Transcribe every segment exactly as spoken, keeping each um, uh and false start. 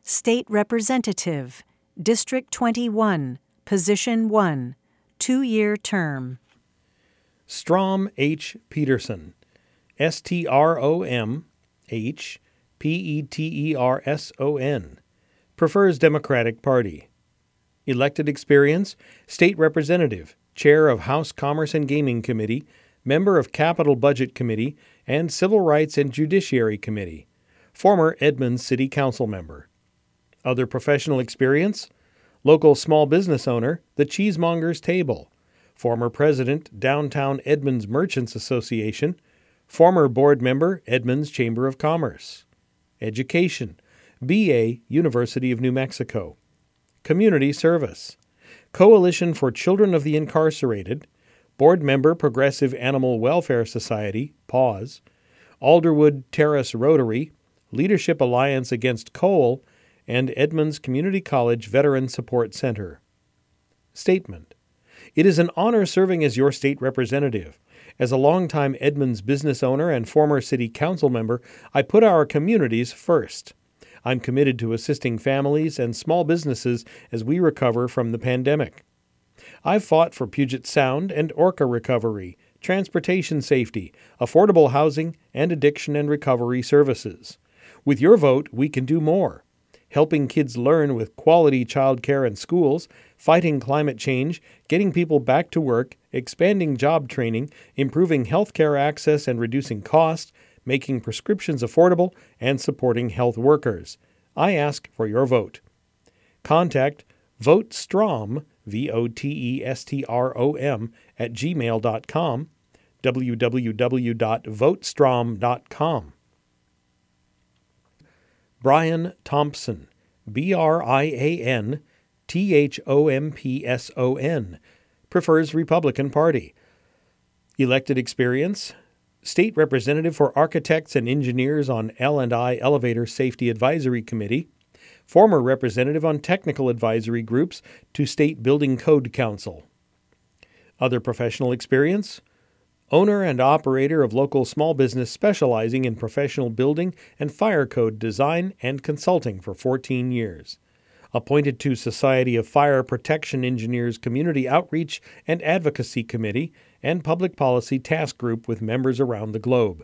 State Representative, District twenty-one, Position one, two-year term. Strom H. Peterson, S T R O M H P E T E R S O N, prefers Democratic Party. Elected experience, State Representative, Chair of House Commerce and Gaming Committee, Member of Capital Budget Committee, and Civil Rights and Judiciary Committee. Former Edmonds City Council member. Other professional experience, local small business owner, The Cheesemongers Table. Former president, Downtown Edmonds Merchants Association. Former board member, Edmonds Chamber of Commerce. Education, B A, University of New Mexico. Community service, Coalition for Children of the Incarcerated, board member, Progressive Animal Welfare Society, PAWS, Alderwood Terrace Rotary, Leadership Alliance Against Coal, and Edmonds Community College Veteran Support Center. Statement. It is an honor serving as your state representative. As a longtime Edmonds business owner and former city council member, I put our communities first. I'm committed to assisting families and small businesses as we recover from the pandemic. I've fought for Puget Sound and Orca recovery, transportation safety, affordable housing, and addiction and recovery services. With your vote, we can do more. Helping kids learn with quality childcare and schools, fighting climate change, getting people back to work, expanding job training, improving healthcare access and reducing costs, making prescriptions affordable, and supporting health workers. I ask for your vote. Contact VoteStrom, V O T E S T R O M, at gmail dot com, w w w dot vote strom dot com. Brian Thompson, B R I A N T H O M P S O N, prefers Republican Party. Elected experience, State Representative for Architects and Engineers on L and I Elevator Safety Advisory Committee, former representative on technical advisory groups to State Building Code Council. Other professional experience, owner and operator of local small business specializing in professional building and fire code design and consulting for fourteen years. Appointed to Society of Fire Protection Engineers Community Outreach and Advocacy Committee and Public Policy Task Group with members around the globe.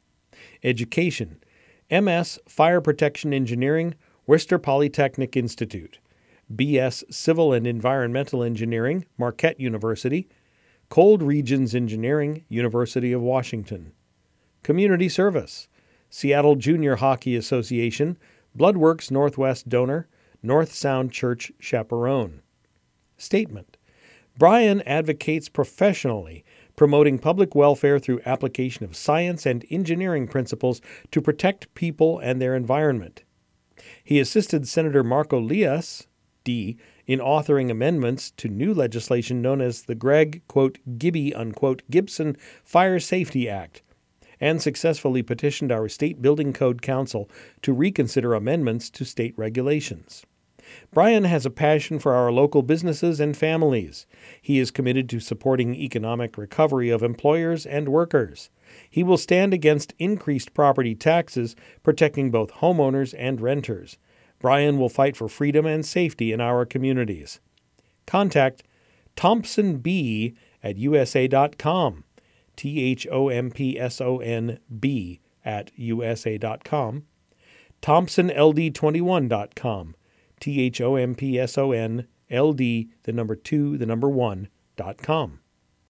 Education, M S Fire Protection Engineering, Worcester Polytechnic Institute. B S Civil and Environmental Engineering, Marquette University. Cold Regions Engineering, University of Washington. Community service, Seattle Junior Hockey Association, Bloodworks Northwest donor, North Sound Church chaperone. Statement. Brian advocates professionally, promoting public welfare through application of science and engineering principles to protect people and their environment. He assisted Senator Marco Lias, D., in authoring amendments to new legislation known as the Greg, quote, Gibby, unquote, Gibson Fire Safety Act, and successfully petitioned our State Building Code Council to reconsider amendments to state regulations. Brian has a passion for our local businesses and families. He is committed to supporting economic recovery of employers and workers. He will stand against increased property taxes, protecting both homeowners and renters. Brian will fight for freedom and safety in our communities. Contact Thompson B at U S A dot com, T H O M P S O N B at U S A dot com, Thompson L D twenty-one dot com, T H O M P S O N L D, the number two, the number one, dot com.